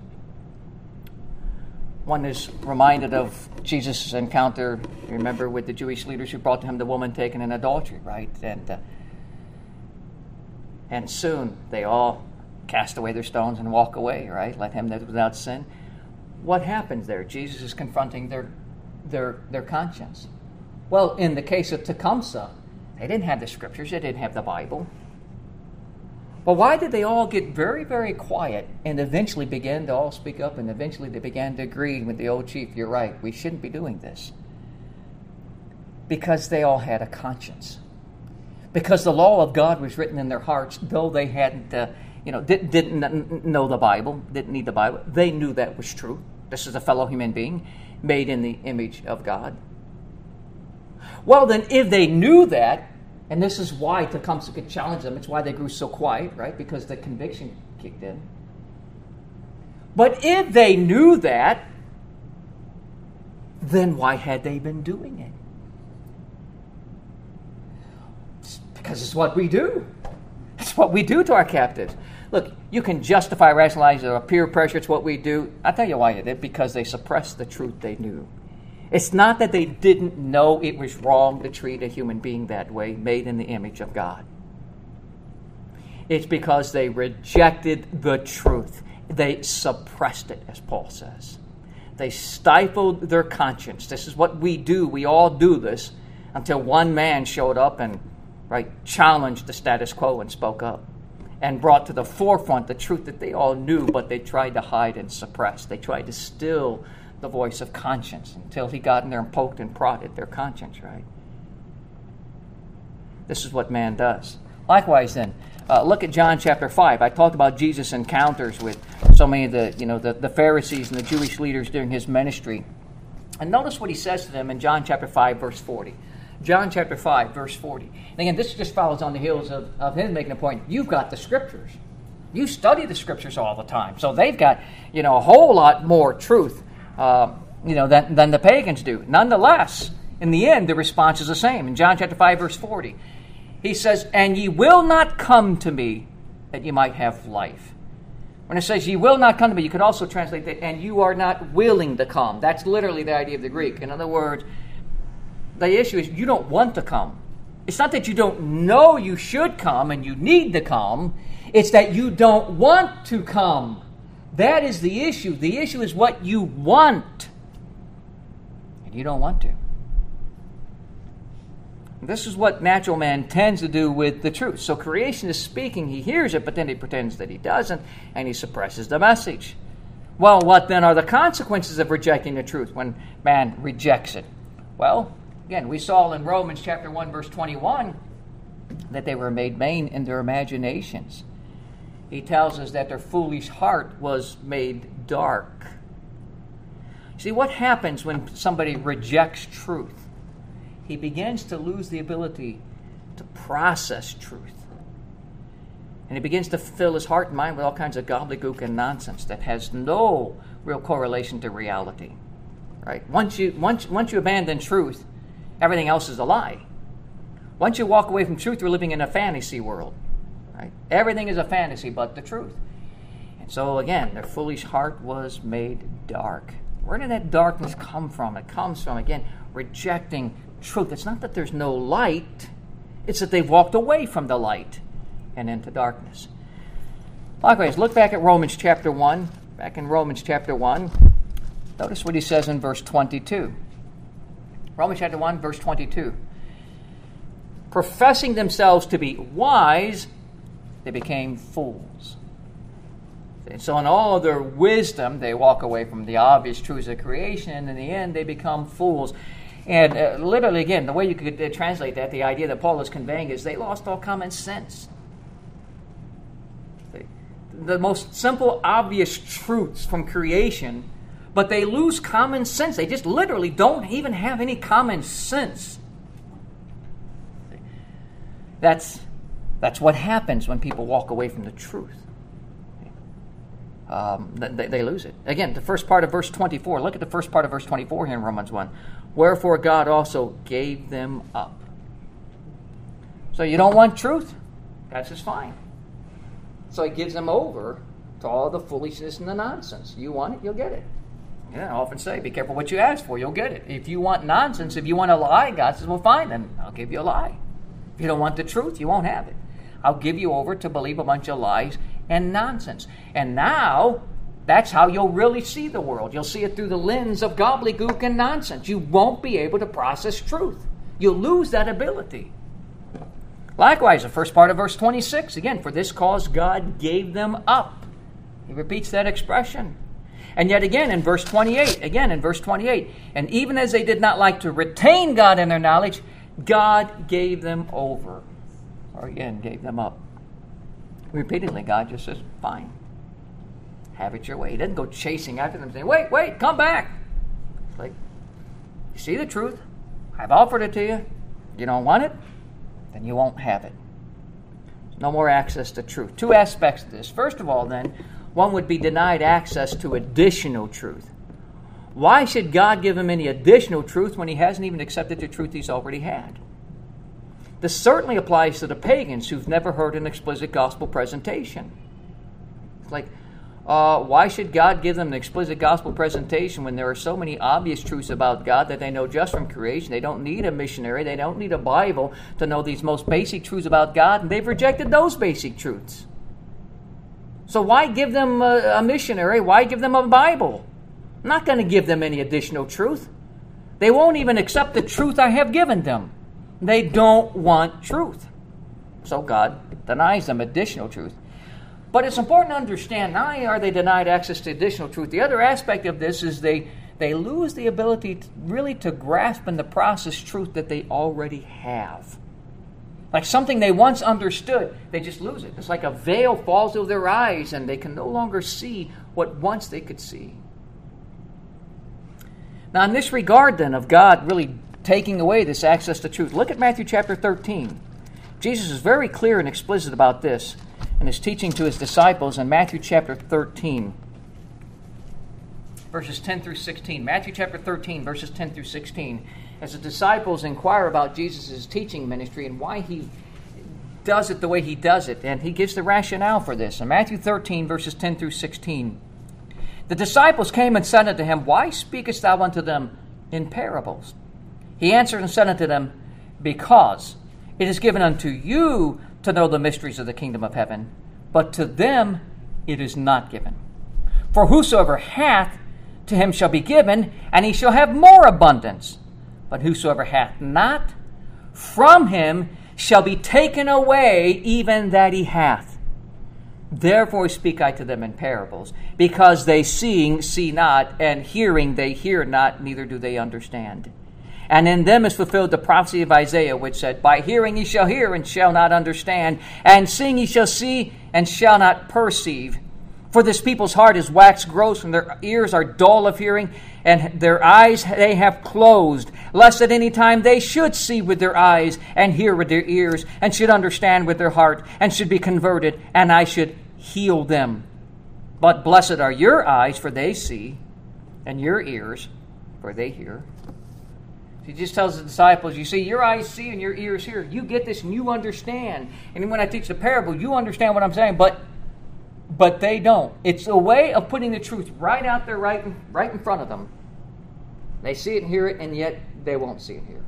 One is reminded of Jesus' encounter, you remember, with the Jewish leaders who brought to him the woman taken in adultery, right? And, uh, and soon they all cast away their stones and walk away, right? Let him that is without sin. What happens there? Jesus is confronting their, their, their conscience. Well, in the case of Tecumseh, they didn't have the scriptures, they didn't have the Bible. But why did they all get very, very quiet and eventually begin to all speak up, and eventually they began to agree with the old chief, you're right, we shouldn't be doing this? Because they all had a conscience. Because the law of God was written in their hearts, though they hadn't, uh, you know, didn't, didn't know the Bible, didn't need the Bible, they knew that was true. This is a fellow human being made in the image of God. Well, then, if they knew that, and this is why Tecumseh could challenge them, it's why they grew so quiet, right? Because the conviction kicked in. But if they knew that, then why had they been doing it? It's because it's what we do. It's what we do to our captives. Look, you can justify, rationalize, or peer pressure, it's what we do. I'll tell you why they did, because they suppressed the truth they knew. It's not that they didn't know it was wrong to treat a human being that way, made in the image of God. It's because they rejected the truth. They suppressed it, as Paul says. They stifled their conscience. This is what we do. We all do this until one man showed up and right challenged the status quo and spoke up and brought to the forefront the truth that they all knew, but they tried to hide and suppress. They tried to still the voice of conscience until he got in there and poked and prodded their conscience, right? This is what man does. Likewise, then, uh, look at John chapter five. I talked about Jesus' encounters with so many of the, you know, the, the Pharisees and the Jewish leaders during his ministry. And notice what he says to them in John chapter five, verse forty. John chapter five, verse forty. And again, this just follows on the heels of, of him making a point. You've got the scriptures. You study the scriptures all the time. So they've got, you know, a whole lot more truth Uh, you know, than, than the pagans do. Nonetheless, in the end, the response is the same. In John chapter five, verse forty, he says, and ye will not come to me that ye might have life. When it says ye will not come to me, you could also translate that, and you are not willing to come. That's literally the idea of the Greek. In other words, the issue is you don't want to come. It's not that you don't know you should come and you need to come. It's that you don't want to come. That is the issue. The issue is what you want. And you don't want to. This is what natural man tends to do with the truth. So creation is speaking, he hears it, but then he pretends that he doesn't, and he suppresses the message. Well, what then are the consequences of rejecting the truth when man rejects it? Well, again, we saw in Romans chapter one, verse twenty-one, that they were made vain in their imaginations. He tells us that their foolish heart was made dark. See, what happens when somebody rejects truth? He begins to lose the ability to process truth. And he begins to fill his heart and mind with all kinds of gobbledygook and nonsense that has no real correlation to reality. Right? Once you, once, once you abandon truth, everything else is a lie. Once you walk away from truth, you're living in a fantasy world. Right? Everything is a fantasy but the truth. And so again, their foolish heart was made dark. Where did that darkness come from? It comes from, again, rejecting truth. It's not that there's no light. It's that they've walked away from the light and into darkness. Likewise, look back at Romans chapter one. Back in Romans chapter one, notice what he says in verse twenty-two. Romans chapter one, verse twenty-two. Professing themselves to be wise, they became fools. And so in all of their wisdom, they walk away from the obvious truths of creation, and in the end, they become fools. And uh, literally, again, the way you could uh, translate that, the idea that Paul is conveying is they lost all common sense. They, the most simple, obvious truths from creation, but they lose common sense. They just literally don't even have any common sense. That's, that's what happens when people walk away from the truth. Um, they, they lose it. Again, the first part of verse twenty-four. Look at the first part of verse twenty-four here in Romans one. Wherefore God also gave them up. So you don't want truth? That's just fine. So he gives them over to all the foolishness and the nonsense. You want it, you'll get it. Yeah, I often say, be careful what you ask for, you'll get it. If you want nonsense, if you want a lie, God says, well, fine, then I'll give you a lie. If you don't want the truth, you won't have it. I'll give you over to believe a bunch of lies and nonsense. And now, that's how you'll really see the world. You'll see it through the lens of gobbledygook and nonsense. You won't be able to process truth. You'll lose that ability. Likewise, the first part of verse twenty-six, again, for this cause God gave them up. He repeats that expression. And yet again in verse twenty-eight, again in verse twenty-eight, and even as they did not like to retain God in their knowledge, God gave them over. Or again, gave them up. Repeatedly, God just says, fine. Have it your way. He doesn't go chasing after them saying, wait, wait, come back. It's like, you see the truth. I've offered it to you. You don't want it, then you won't have it. No more access to truth. Two aspects of this. First of all, then, one would be denied access to additional truth. Why should God give him any additional truth when he hasn't even accepted the truth he's already had? This certainly applies to the pagans who've never heard an explicit gospel presentation. It's like, uh, why should God give them an explicit gospel presentation when there are so many obvious truths about God that they know just from creation? They don't need a missionary. They don't need a Bible to know these most basic truths about God, and they've rejected those basic truths. So why give them a, a missionary? Why give them a Bible? I'm not going to give them any additional truth. They won't even accept the truth I have given them. They don't want truth. So God denies them additional truth. But it's important to understand, not only are they denied access to additional truth, the other aspect of this is they, they lose the ability to, really to grasp and to process truth that they already have. Like something they once understood, they just lose it. It's like a veil falls over their eyes and they can no longer see what once they could see. Now in this regard then of God really taking away this access to truth, look at Matthew chapter thirteen. Jesus is very clear and explicit about this in his teaching to his disciples in Matthew chapter thirteen, verses ten through sixteen. Matthew chapter thirteen, verses ten through sixteen. As the disciples inquire about Jesus' teaching ministry and why he does it the way he does it, and he gives the rationale for this. In Matthew thirteen, verses ten through sixteen, the disciples came and said unto him, Why speakest thou unto them in parables? He answered and said unto them, Because it is given unto you to know the mysteries of the kingdom of heaven, but to them it is not given. For whosoever hath, to him shall be given, and he shall have more abundance. But whosoever hath not, from him shall be taken away even that he hath. Therefore speak I to them in parables, because they seeing see not, and hearing they hear not, neither do they understand. And in them is fulfilled the prophecy of Isaiah, which said, By hearing ye shall hear, and shall not understand, and seeing ye shall see, and shall not perceive. For this people's heart is waxed gross, and their ears are dull of hearing, and their eyes they have closed, lest at any time they should see with their eyes, and hear with their ears, and should understand with their heart, and should be converted, and I should heal them. But blessed are your eyes, for they see, and your ears, for they hear. He just tells the disciples, you see, your eyes see and your ears hear. You get this and you understand. And when I teach the parable, you understand what I'm saying, but but they don't. It's a way of putting the truth right out there, right in, right in front of them. They see it and hear it, and yet they won't see and hear.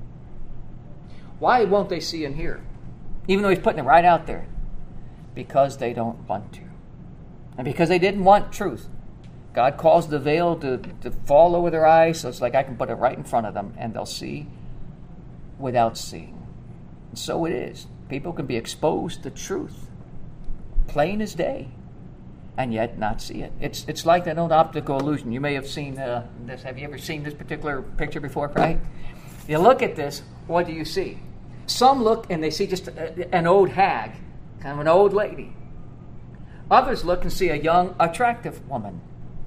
Why won't they see and hear? Even though he's putting it right out there. Because they don't want to. And because they didn't want truth. God caused the veil to, to fall over their eyes, so it's like I can put it right in front of them, and they'll see without seeing. And so it is. People can be exposed to truth, plain as day, and yet not see it. It's it's like that old optical illusion. You may have seen uh, this. Have you ever seen this particular picture before, right? You look at this, what do you see? Some look and they see just a, an old hag, kind of an old lady. Others look and see a young, attractive woman.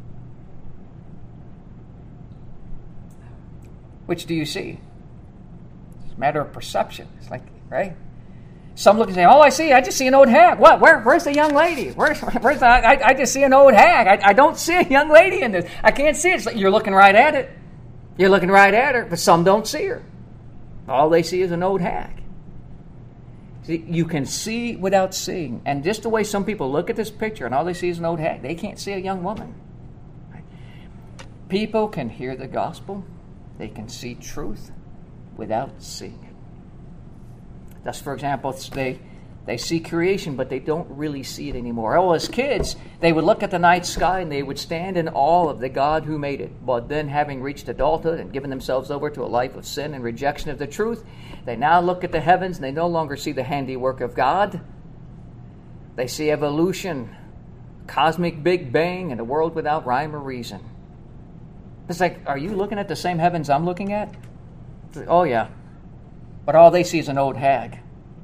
Which do you see? It's a matter of perception. It's like, right? Some look and say, oh, I see, I just see an old hag. What? Where, where's the young lady? Where's, where's the, I, I just see an old hag. I, I don't see a young lady in this. I can't see it. It's like you're looking right at it. You're looking right at her, but some don't see her. All they see is an old hag. See, you can see without seeing. And just the way some people look at this picture and all they see is an old hag, they can't see a young woman. Right? People can hear the gospel. They can see truth without seeing it. Thus, for example, they, they see creation, but they don't really see it anymore. Oh, as kids, they would look at the night sky and they would stand in awe of the God who made it. But then, having reached adulthood and given themselves over to a life of sin and rejection of the truth, they now look at the heavens and they no longer see the handiwork of God. They see evolution, cosmic Big Bang, and a world without rhyme or reason. It's like, are you looking at the same heavens I'm looking at? Oh, yeah. But all they see is an old hag.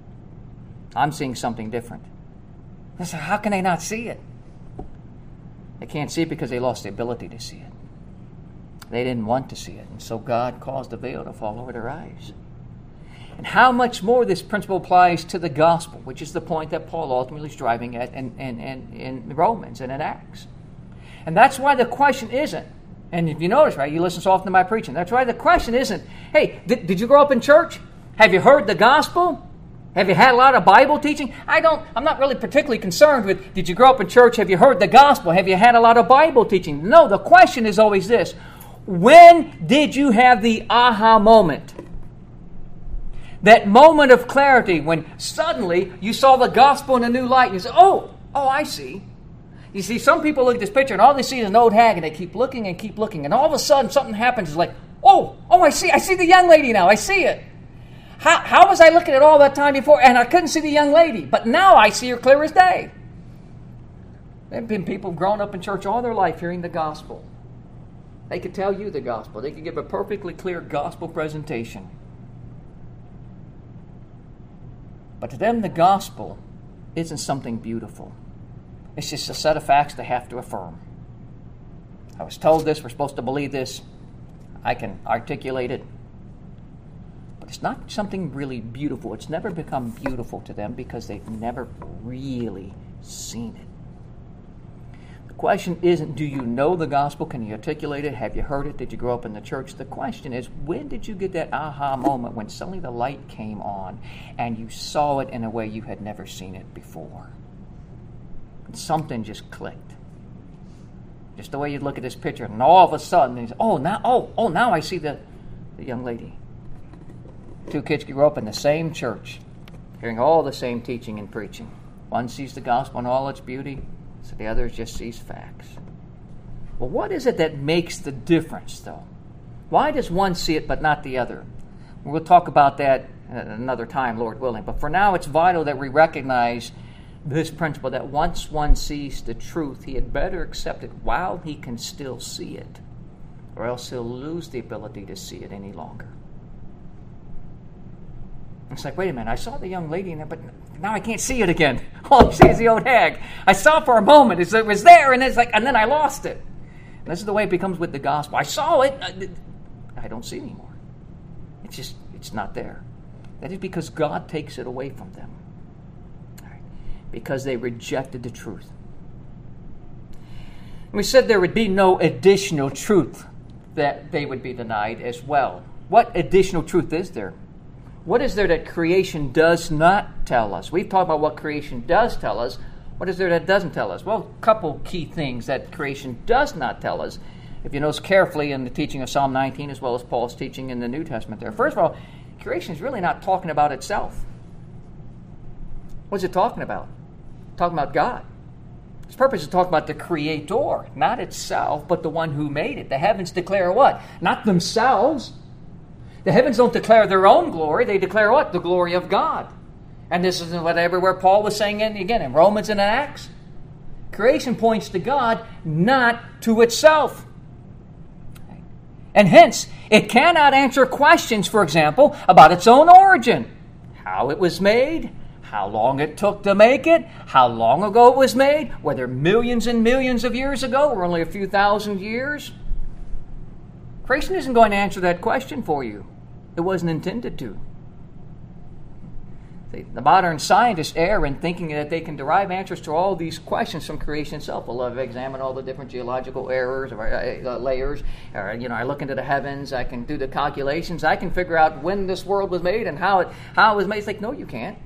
I'm seeing something different. They say, how can they not see it? They can't see it because they lost the ability to see it. They didn't want to see it. And so God caused the veil to fall over their eyes. And how much more this principle applies to the gospel, which is the point that Paul ultimately is driving at in, in, in, in Romans and in Acts. And that's why the question isn't, and if you notice, right, you listen so often to my preaching, that's why the question isn't, hey, did, did you grow up in church? Have you heard the gospel? Have you had a lot of Bible teaching? I don't, I'm not really particularly concerned with, did you grow up in church? Have you heard the gospel? Have you had a lot of Bible teaching? No, the question is always this. When did you have the aha moment? That moment of clarity when suddenly you saw the gospel in a new light and you said, oh, oh, I see. You see, some people look at this picture and all they see is an old hag and they keep looking and keep looking. And all of a sudden something happens. It's like, oh, oh, I see. I see the young lady now. I see it. How, how was I looking at all that time before and I couldn't see the young lady? But now I see her clear as day. There have been people grown up in church all their life hearing the gospel. They could tell you the gospel. They could give a perfectly clear gospel presentation. But to them, the gospel isn't something beautiful. It's just a set of facts they have to affirm. I was told this, we're supposed to believe this. I can articulate it. But it's not something really beautiful. It's never become beautiful to them because they've never really seen it. The question isn't, do you know the gospel? Can you articulate it? Have you heard it? Did you grow up in the church? The question is, when did you get that aha moment when suddenly the light came on and you saw it in a way you had never seen it before? And something just clicked. Just the way you look at this picture, and all of a sudden, you say, oh, now, oh, oh, now I see the, the young lady. Two kids grew up in the same church, hearing all the same teaching and preaching. One sees the gospel in all its beauty, so the other just sees facts. Well, what is it that makes the difference, though? Why does one see it but not the other? We'll talk about that at another time, Lord willing. But for now, it's vital that we recognize this principle that once one sees the truth, he had better accept it while he can still see it, or else he'll lose the ability to see it any longer. It's like, wait a minute, I saw the young lady in there, but now I can't see it again. All I see is the old hag. I saw it for a moment. It was there, and it's like, and then I lost it. And this is the way it becomes with the gospel. I saw it. I don't see it anymore. It's just, it's not there. That is because God takes it away from them. All right. Because they rejected the truth. And we said there would be no additional truth that they would be denied as well. What additional truth is there? What is there that creation does not tell us? We've talked about what creation does tell us. What is there that doesn't tell us? Well, a couple key things that creation does not tell us. If you notice carefully in the teaching of Psalm nineteen as well as Paul's teaching in the New Testament there. First of all, creation is really not talking about itself. What's it talking about? It's talking about God. Its purpose is to talk about the Creator, not itself, but the one who made it. The heavens declare what? Not themselves. The heavens don't declare their own glory. They declare what? The glory of God. And this is what everywhere Paul was saying in, again in Romans and in Acts. Creation points to God, not to itself. And hence, it cannot answer questions, for example, about its own origin. How it was made, how long it took to make it, how long ago it was made, whether millions and millions of years ago or only a few thousand years. Creation isn't going to answer that question for you. It wasn't intended to. The, the modern scientists err in thinking that they can derive answers to all these questions from creation itself. Well, I've examined all the different geological errors or uh, layers. Or, you know, I look into the heavens. I can do the calculations. I can figure out when this world was made and how it how it was made. It's like, no, you can't.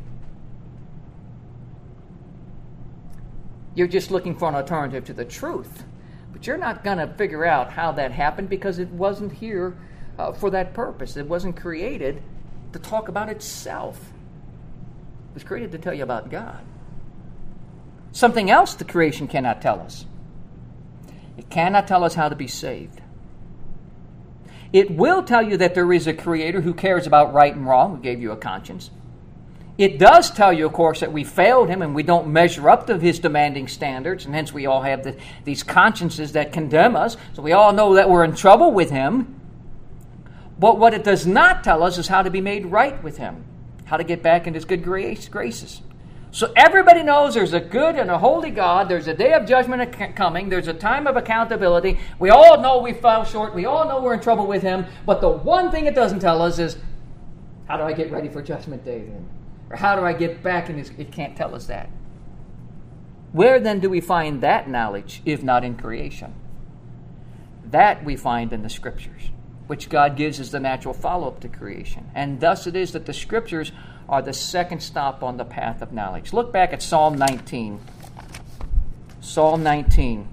You're just looking for an alternative to the truth. But you're not going to figure out how that happened because it wasn't here uh, for that purpose. It wasn't created to talk about itself. It was created to tell you about God. Something else the creation cannot tell us. It cannot tell us how to be saved. It will tell you that there is a creator who cares about right and wrong, who gave you a conscience. It does tell you, of course, that we failed him and we don't measure up to his demanding standards, and hence we all have the, these consciences that condemn us. So we all know that we're in trouble with him. But what it does not tell us is how to be made right with him, how to get back in his good grace, graces. So everybody knows there's a good and a holy God. There's a day of judgment coming. There's a time of accountability. We all know we fell short. We all know we're in trouble with him. But the one thing it doesn't tell us is, how do I get ready for Judgment Day then? Or how do I get back in his... It can't tell us that. Where then do we find that knowledge, if not in creation? That we find in the Scriptures, which God gives as the natural follow-up to creation. And thus it is that the Scriptures are the second stop on the path of knowledge. Look back at Psalm nineteen. Psalm nineteen.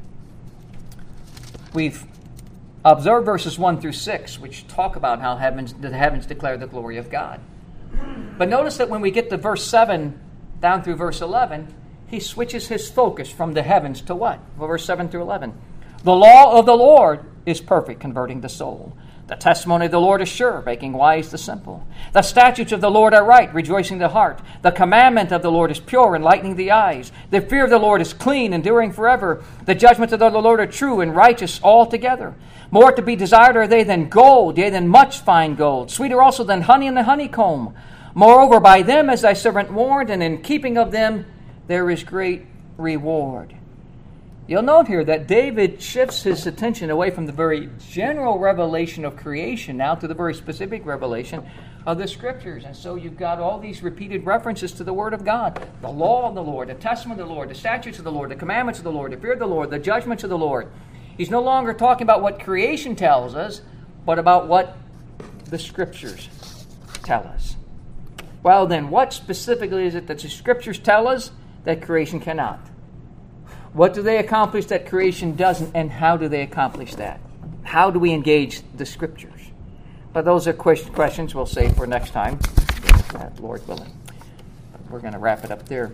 We've observed verses one through six, which talk about how heavens, the heavens declare the glory of God. But notice that when we get to verse seven down through verse eleven, he switches his focus from the heavens to what? Well, verse seven through eleven. The law of the Lord is perfect, converting the soul. The testimony of the Lord is sure, making wise the simple. The statutes of the Lord are right, rejoicing the heart. The commandment of the Lord is pure, enlightening the eyes. The fear of the Lord is clean, enduring forever. The judgments of the Lord are true and righteous altogether. More to be desired are they than gold, yea, than much fine gold. Sweeter also than honey and the honeycomb. Moreover, by them is thy servant warned, and in keeping of them there is great reward. You'll note here that David shifts his attention away from the very general revelation of creation now to the very specific revelation of the Scriptures. And so you've got all these repeated references to the Word of God. The law of the Lord, the testament of the Lord, the statutes of the Lord, the commandments of the Lord, the fear of the Lord, the judgments of the Lord. He's no longer talking about what creation tells us, but about what the Scriptures tell us. Well then, what specifically is it that the Scriptures tell us that creation cannot? What do they accomplish that creation doesn't, and how do they accomplish that? How do we engage the Scriptures? But those are questions we'll save for next time, Lord willing. We're going to wrap it up there.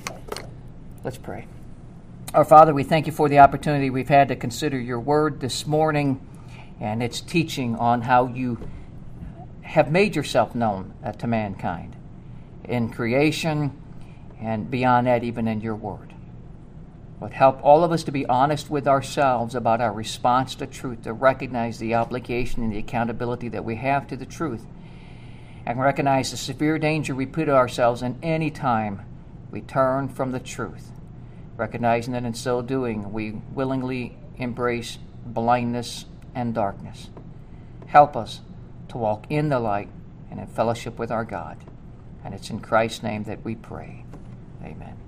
Let's pray. Our Father, we thank you for the opportunity we've had to consider your word this morning and its teaching on how you have made yourself known uh, to mankind in creation and beyond that, even in your word. But help all of us to be honest with ourselves about our response to truth, to recognize the obligation and the accountability that we have to the truth, and recognize the severe danger we put ourselves in any time we turn from the truth, recognizing that in so doing we willingly embrace blindness and darkness. Help us to walk in the light and in fellowship with our God. And it's in Christ's name that we pray. Amen.